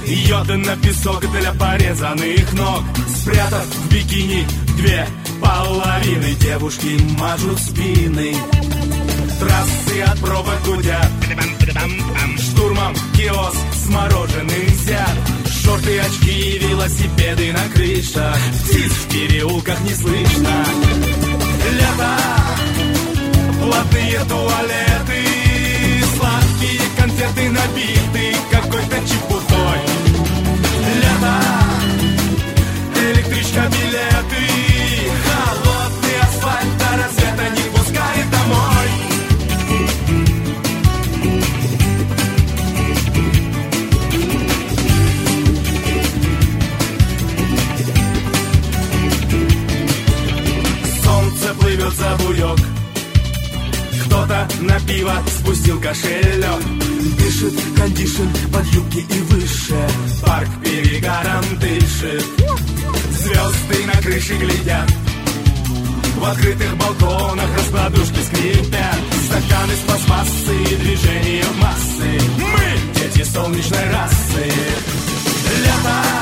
Йода на песок для порезанных ног. Спрятав в бикини две половины, девушки мажут спины. Трассы от пробок гудят, штурмом киоск с мороженым взят. Шорты, очки и велосипеды на крышах, птиц в переулках не слышно. Лето, платные туалеты, сладкие конфеты набиты какой-то чепухой. Лето, электричка, билеты, холодный асфальт, а рассвета не пускает домой. Солнце плывет за буёк, кто-то на пиво спустил кошелек. Дышит кондишн под юбки и выше, парк перегаром дышит. Звезды на крыше глядят, в открытых балконах раскладушки скрипят. Стаканы с пластмассы и движение массы, мы дети солнечной расы. Лето,